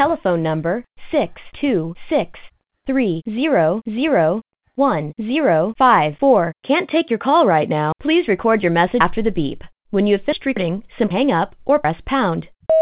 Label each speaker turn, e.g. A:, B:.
A: telephone number 626300105 can't take your call right now. Please record your message after the beep. When you have finished recording, simply hang up or press pound.